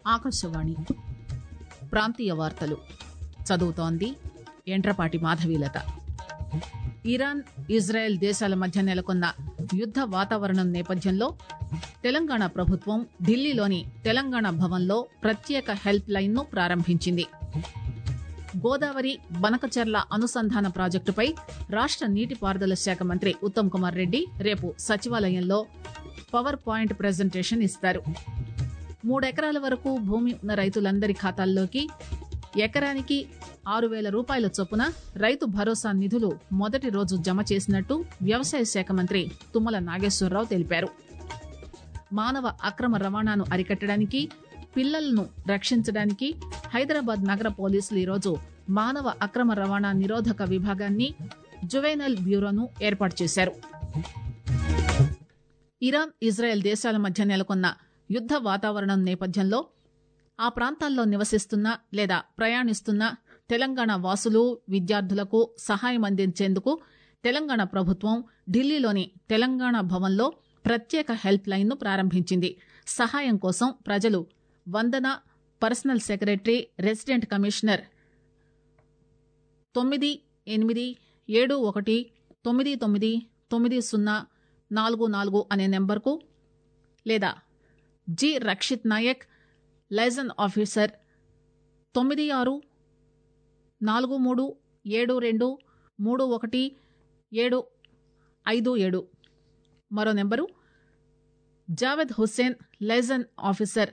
ఆకాశవాణి ప్రాంతీయ వార్తలు చదువుతోంది ఎంట్రపాటి మాధవీలత. ఇరాన్, ఇజ్రాయెల్ దేశాల మధ్య నెలకొన్న యుద్ద వాతావరణం నేపథ్యంలో తెలంగాణ ప్రభుత్వం ఢిల్లీలోని తెలంగాణ భవన్లో ప్రత్యేక హెల్ప్ లైన్ ను ప్రారంభించింది. గోదావరి బనకచెర్ల అనుసంధాన ప్రాజెక్టుపై రాష్ట నీటిపారుదల శాఖ మంత్రి ఉత్తమ్ కుమార్ రెడ్డి రేపు సచివాలయంలో పవర్ పాయింట్ ప్రజెంటేషన్ ఇస్తారు. 3 ఎకరాల వరకు భూమి ఉన్న రైతులందరి ఖాతాల్లోకి ఎకరానికి 6,000 రూపాయల చొప్పున రైతు భరోసా నిధులు మొదటి రోజు జమ చేసినట్టు వ్యవసాయ శాఖ మంత్రి తుమ్మల నాగేశ్వరరావు తెలిపారు. మానవ అక్రమ రవాణాను అరికట్టడానికి, పిల్లలను రక్షించడానికి హైదరాబాద్ నగర పోలీసులు ఈరోజు మానవ అక్రమ రవాణా నిరోధక విభాగాన్ని, జువైనల్ బ్యూరోను ఏర్పాటు చేశారు. ఇరాన్, ఇజ్రాయెల్ దేశాల మధ్య నెలకొన్న యుద్ద వాతావరణం నేపథ్యంలో ఆ ప్రాంతాల్లో నివసిస్తున్న లేదా ప్రయాణిస్తున్న తెలంగాణ వాసులు, విద్యార్థులకు సహాయం అందించేందుకు తెలంగాణ ప్రభుత్వం ఢిల్లీలోని తెలంగాణ భవన్లో ప్రత్యేక హెల్ప్ లైన్ ను ప్రారంభించింది. సహాయం కోసం ప్రజలు Vandana, personal secretary, resident commissioner 987191999044 అనే నెంబర్కు లేదా G Rakshit Nayak, liaison officer 964327231757 మరో number Javed Hussain, liaison officer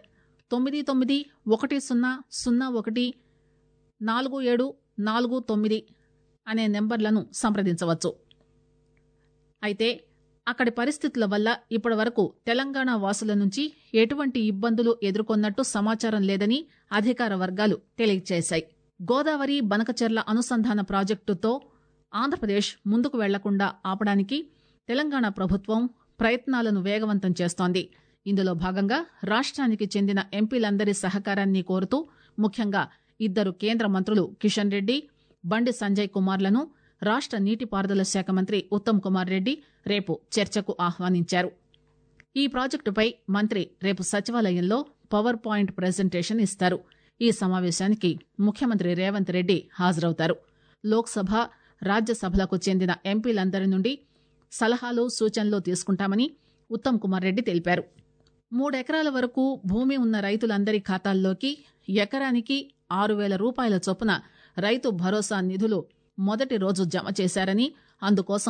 9910014749 అనే నెంబర్లను సంప్రదించవచ్చు. అయితే అక్కడి పరిస్థితుల వల్ల ఇప్పటి వరకు తెలంగాణ వాసుల నుంచి ఎటువంటి ఇబ్బందులు ఎదుర్కొన్నట్టు సమాచారం లేదని అధికార వర్గాలు తెలియజేశాయి. గోదావరి బనకచెర్ల అనుసంధాన ప్రాజెక్టుతో ఆంధ్రప్రదేశ్ ముందుకు వెళ్లకుండా ఆపడానికి తెలంగాణ ప్రభుత్వం ప్రయత్నాలను వేగవంతం చేస్తోంది. ఇందులో భాగంగా రాష్ట్రానికి చెందిన ఎంపీలందరి సహకారాన్ని కోరుతూ ముఖ్యంగా 2 కేంద్ర మంత్రులు కిషన్ రెడ్డి, బండి సంజయ్ కుమార్లను రాష్ట నీటిపారుదల శాఖ మంత్రి ఉత్తమ్ కుమార్ రెడ్డి రేపు చర్చకు ఆహ్వానించారు. ఈ ప్రాజెక్టుపై మంత్రి రేపు సచివాలయంలో పవర్ పాయింట్ ప్రజెంటేషన్ ఇస్తారు. ఈ సమావేశానికి ముఖ్యమంత్రి రేవంత్ రెడ్డి హాజరవుతారు. లోక్సభ, రాజ్యసభలకు చెందిన ఎంపీలందరి నుండి సలహాలు, సూచనలు తీసుకుంటామని ఉత్తమ్ కుమార్ రెడ్డి తెలిపారు. 3 ఎకరాల వరకు భూమి ఉన్న రైతులందరి ఖాతాల్లోకి ఎకరానికి 6,000 రూపాయల చొప్పున రైతు భరోసా నిధులు మొదటి రోజు జమ చేశారని, అందుకోసం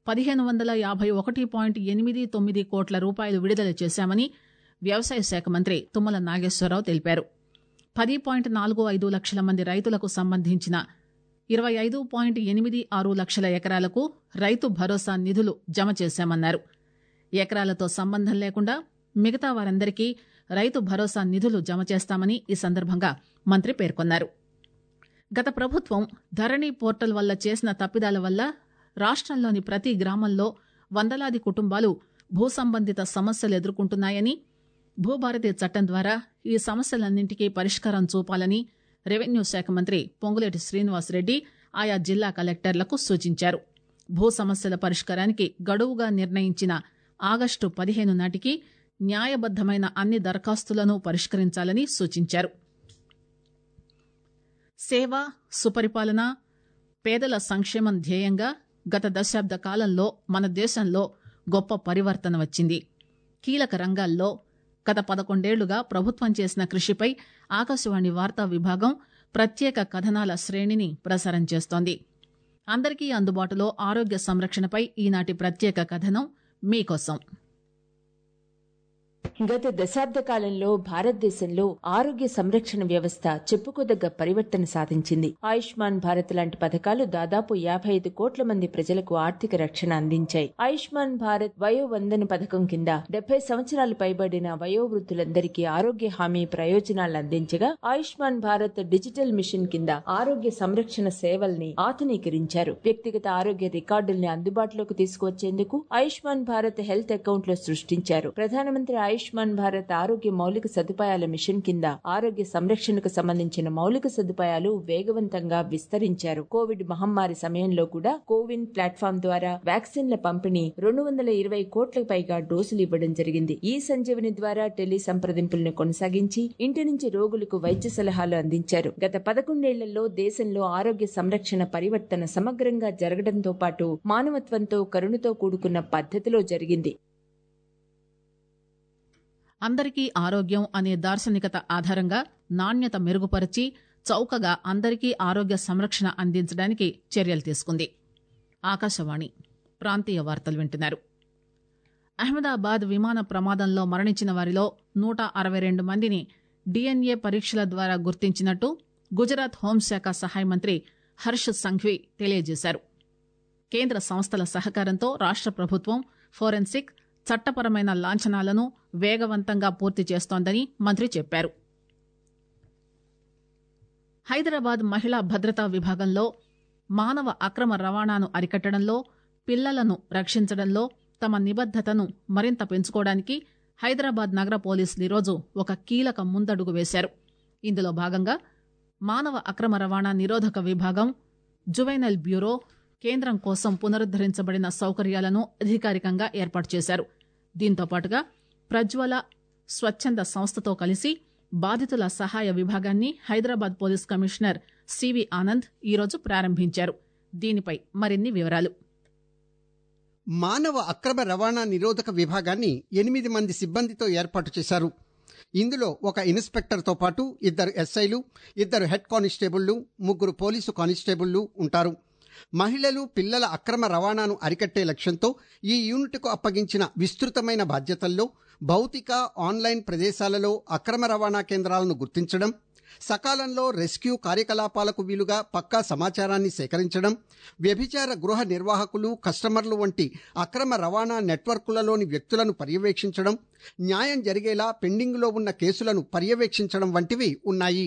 1551.89 కోట్ల రూపాయలు విడుదల చేశామని వ్యవసాయ శాఖ మంత్రి తుమ్మల నాగేశ్వరరావు తెలిపారు. 10.45 లక్షల మంది రైతులకు సంబంధించిన 25.86 లక్షల ఎకరాలకు రైతు భరోసా నిధులు జమ చేశామన్నారు. ఎకరాలతో సంబంధం లేకుండా మిగతా వారందరికీ రైతు భరోసా నిధులు జమ చేస్తామని ఈ సందర్భంగా మంత్రి పేర్కొన్నారు. గత ప్రభుత్వం ధరణి పోర్టల్ వల్ల చేసిన తప్పిదాల వల్ల రాష్ట్రంలోని ప్రతి గ్రామంలో వందలాది కుటుంబాలు భూ సంబంధిత సమస్యలు ఎదుర్కొంటున్నాయని, భూభారతి చట్టం ద్వారా ఈ సమస్యలన్నింటికీ పరిష్కారం చూపాలని రెవెన్యూ శాఖ మంత్రి పొంగులేటి శ్రీనివాసరెడ్డి ఆయా జిల్లా కలెక్టర్లకు సూచించారు. భూ సమస్యల పరిష్కారానికి గడువుగా నిర్ణయించిన ఆగస్టు 15 నాటికి న్యాయబద్దమైన అన్ని దరఖాస్తులను పరిష్కరించాలని సూచించారు. సేవ, సుపరిపాలన, పేదల సంక్షేమం ధ్యేయంగా గత దశాబ్ద కాలంలో మన దేశంలో గొప్ప పరివర్తన వచ్చింది. కీలక రంగాల్లో గత 11 ఏళ్లుగా ప్రభుత్వం చేసిన కృషిపై ఆకాశవాణి వార్తా విభాగం ప్రత్యేక కథనాల శ్రేణిని ప్రసారం చేస్తోంది. అందరికీ అందుబాటులో ఆరోగ్య సంరక్షణపై ఈనాటి ప్రత్యేక కథనం మీకోసం. గత దశాబ్ద కాలంలో భారతదేశంలో ఆరోగ్య సంరక్షణ వ్యవస్థ చెప్పుకోదగ్గ పరివర్తన సాధించింది. ఆయుష్మాన్ భారత్ లాంటి పథకాలు దాదాపు 55 కోట్ల మంది ప్రజలకు ఆర్థిక రక్షణ అందించాయి. ఆయుష్మాన్ భారత్ వయోవందన పథకం కింద 70 సంవత్సరాలు పైబడిన వయోవృద్ధులందరికీ ఆరోగ్య హామీ ప్రయోజనాలు అందించగా, ఆయుష్మాన్ భారత్ డిజిటల్ మిషన్ కింద ఆరోగ్య సంరక్షణ సేవల్ని ఆధునీకరించారు. వ్యక్తిగత ఆరోగ్య రికార్డుల్ని అందుబాటులోకి తీసుకువచ్చేందుకు ఆయుష్మాన్ భారత్ హెల్త్ అకౌంట్లు సృష్టించారు. ప్రధానమంత్రి ఆయుష్మాన్ ఆయుష్మాన్ భారత్ ఆరోగ్య మౌలిక సదుపాయాల మిషన్ కింద ఆరోగ్య సంరక్షణకు సంబంధించిన మౌలిక సదుపాయాలు వేగవంతంగా విస్తరించారు. కోవిడ్ మహమ్మారి సమయంలో కూడా కోవిన్ ప్లాట్ఫామ్ ద్వారా వ్యాక్సిన్ల పంపిణీ 220 కోట్లకు పైగా డోసులు ఇవ్వడం జరిగింది. ఈ సంజీవని ద్వారా టెలి సంప్రదింపులను కొనసాగించి ఇంటి నుంచి రోగులకు వైద్య సలహాలు అందించారు. గత 11 ఏళ్లలో దేశంలో ఆరోగ్య సంరక్షణ పరివర్తన సమగ్రంగా జరగడంతో పాటు మానవత్వంతో కరుణతో కూడుకున్న పద్ధతిలో జరిగింది. అందరికీ ఆరోగ్యం అనే దార్శనికత ఆధారంగా నాణ్యత మెరుగుపరిచి చౌకగా అందరికీ ఆరోగ్య సంరక్షణ అందించడానికి చర్యలు తీసుకుంది. ఆకాశవాణి ప్రాంతీయ వార్తలు వింటున్నారు. అహ్మదాబాద్ విమాన ప్రమాదంలో మరణించిన వారిలో 162 మందిని DNA పరీక్షల ద్వారా గుర్తించినట్టు గుజరాత్ హోంశాఖ సహాయ మంత్రి హర్ష్ సంఘ్వి తెలియజేశారు. కేంద్ర సంస్థల సహకారంతో రాష్ట ప్రభుత్వం ఫోరెన్సిక్, చట్టపరమైన లాంఛనాలను వేగవంతంగా పూర్తి చేస్తోందని మంత్రి చెప్పారు. హైదరాబాద్ మహిళా భద్రతా విభాగంలో మానవ అక్రమ రవాణాను అరికట్టడంలో, పిల్లలను రక్షించడంలో తమ నిబద్దతను మరింత పెంచుకోవడానికి హైదరాబాద్ నగర పోలీసులు ఈరోజు ఒక కీలక ముందడుగు వేశారు. ఇందులో భాగంగా మానవ అక్రమ రవాణా నిరోధక విభాగం, జువైనల్ బ్యూరో, కేంద్రం కోసం పునరుద్దరించబడిన సౌకర్యాలను అధికారికంగా ఏర్పాటు చేశారు. దీంతో పాటుగా ప్రజ్వల స్వచ్ఛంద సంస్థతో కలిసి బాధితుల సహాయ విభాగాన్ని Hyderabad police commissioner C V Anand ఈరోజు ప్రారంభించారు. దీనిపై మరిన్ని వివరాలు. మానవ అక్రమ రవాణా నిరోధక విభాగాన్ని 8 మంది సిబ్బందితో ఏర్పాటు చేశారు. ఇందులో ఒక ఇన్స్పెక్టర్తో పాటు 2 ఎస్ఐలు, 2 హెడ్ కానిస్టేబుళ్లు, 3 పోలీసు కానిస్టేబుళ్లు ఉంటారు. మహిళలు, పిల్లల అక్రమ రవాణాను అరికట్టే లక్ష్యంతో ఈ యూనిట్కు అప్పగించిన విస్తృతమైన బాధ్యతల్లో భౌతిక, ఆన్లైన్ ప్రదేశాలలో అక్రమ రవాణా కేంద్రాలను గుర్తించడం, సకాలంలో రెస్క్యూ కార్యకలాపాలకు వీలుగా పక్కా సమాచారాన్ని సేకరించడం, వ్యభిచార గృహ నిర్వాహకులు, కస్టమర్లు వంటి అక్రమ రవాణా నెట్వర్కులలోని వ్యక్తులను పర్యవేక్షించడం, న్యాయం జరిగేలా పెండింగ్లో ఉన్న కేసులను పర్యవేక్షించడం వంటివి ఉన్నాయి.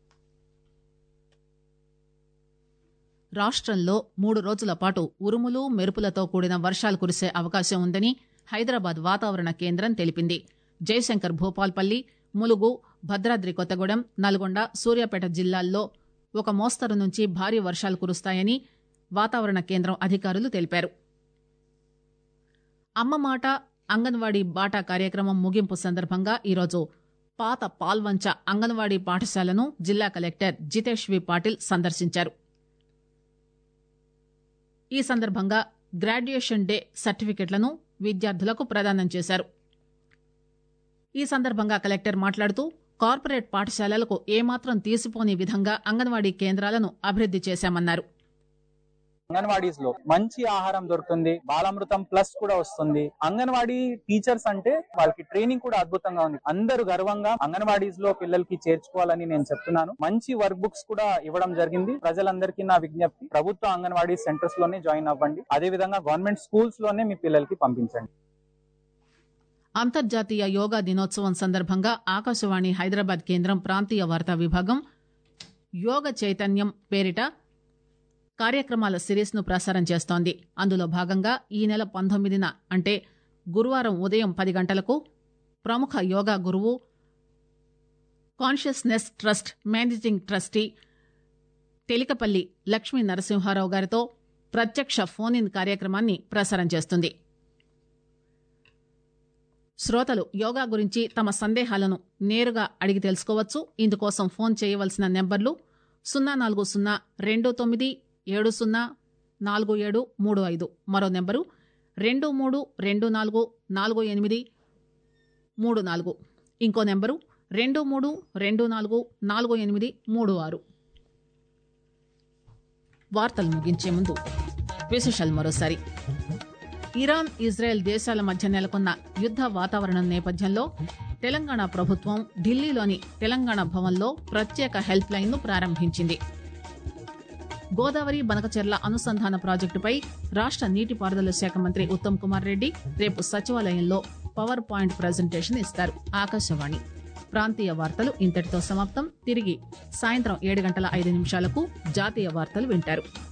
రాష్ట్రంలో 3 రోజుల పాటు ఉరుములు, మెరుపులతో కూడిన వర్షాలు కురిసే అవకాశం ఉందని హైదరాబాద్ వాతావరణ కేంద్రం తెలిపింది. జయశంకర్ భూపాల్పల్లి, ములుగు, భద్రాద్రి కొత్తగూడెం, నల్గొండ, సూర్యాపేట జిల్లాల్లో ఒక మోస్తరు నుంచి భారీ వర్షాలు కురుస్తాయని వాతావరణ కేంద్రం అధికారులు తెలిపారు. అమ్మ మాట, అంగన్వాడీ బాటా కార్యక్రమం ముగింపు సందర్భంగా ఈరోజు పాత పాల్వంచ అంగన్వాడీ పాఠశాలను జిల్లా కలెక్టర్ జితేష్ వి పాటిల్ సందర్శించారు. ఈ సందర్భంగా గ్రాడ్యుయేషన్ డే సర్టిఫికెట్లను విద్యార్థులకు ప్రదానం చేశారు. ఈ సందర్భంగా కలెక్టర్ మాట్లాడుతూ కార్పొరేట్ పాఠశాలలకు ఏమాత్రం తీసిపోని విధంగా అంగన్వాడీ కేంద్రాలను అభివృద్ది చేశామన్నారు. అంగన్వాడీస్ లో మంచి ఆహారం దొరుకుతుంది, బాలామృతం ప్లస్ కూడా వస్తుంది. అంగన్వాడీ టీచర్స్ అంటే వాళ్ళకి ట్రైనింగ్ కూడా అద్భుతంగా ఉంది. అందరూ గర్వంగా అంగన్వాడీస్ లో పిల్లలకి చేర్చుకోవాలని నేను చెప్తున్నాను. మంచి వర్క్ బుక్స్ కూడా ఇవ్వడం జరిగింది. ప్రజలందరికీ నా విజ్ఞప్తి, ప్రభుత్వ అంగన్వాడీ సెంటర్స్ లోనే జాయిన్ అవ్వండి. అదే విధంగా గవర్నమెంట్ స్కూల్స్ లోనే మీ పిల్లలకి పంపించండి. అంతర్జాతీయ యోగా దినోత్సవం సందర్భంగా ఆకాశవాణి హైదరాబాద్ కేంద్రం ప్రాంతీయ వార్తా విభాగం యోగ చైతన్యం పేరిట కార్యక్రమాల సిరీస్ ను ప్రసారం చేస్తోంది. అందులో భాగంగా ఈ నెల 19న అంటే గురువారం ఉదయం 10 గంటలకు ప్రముఖ యోగా గురువు, consciousness trust managing trustee Telikapalli Lakshmi Narasimharao గారితో ప్రత్యక్ష ఫోన్ ఇన్ కార్యక్రమాన్ని ప్రసారం చేస్తుంది. శ్రోతలు యోగా గురించి తమ సందేహాలను నేరుగా అడిగి తెలుసుకోవచ్చు. ఇందుకోసం ఫోన్ చేయవలసిన నెంబర్లు 04020704735, మరో నెంబరు 23244834, ఇంకో నెంబరు 23244836. వార్తలు ముగించే ముందు విశేషాలు మరోసారి. ఇరాన్, ఇజ్రాయెల్ దేశాల మధ్య నెలకొన్న యుద్ద వాతావరణం నేపథ్యంలో తెలంగాణ ప్రభుత్వం ఢిల్లీలోని తెలంగాణ భవన్లో ప్రత్యేక హెల్ప్ లైన్ ను ప్రారంభించింది. గోదావరి బనకచెర్ల అనుసంధాన ప్రాజెక్టుపై రాష్ట నీటిపారుదల శాఖ మంత్రి ఉత్తమ్ కుమార్ రెడ్డి రేపు సచివాలయంలో పవర్ పాయింట్ ప్రజెంటేషన్ ఇస్తారు. ఆకాశవాణి ప్రాంతీయ వార్తలు ఇంతటితో సమాప్తం. తిరిగి సాయంత్రం 7:05 జాతీయ వార్తలు వింటారు.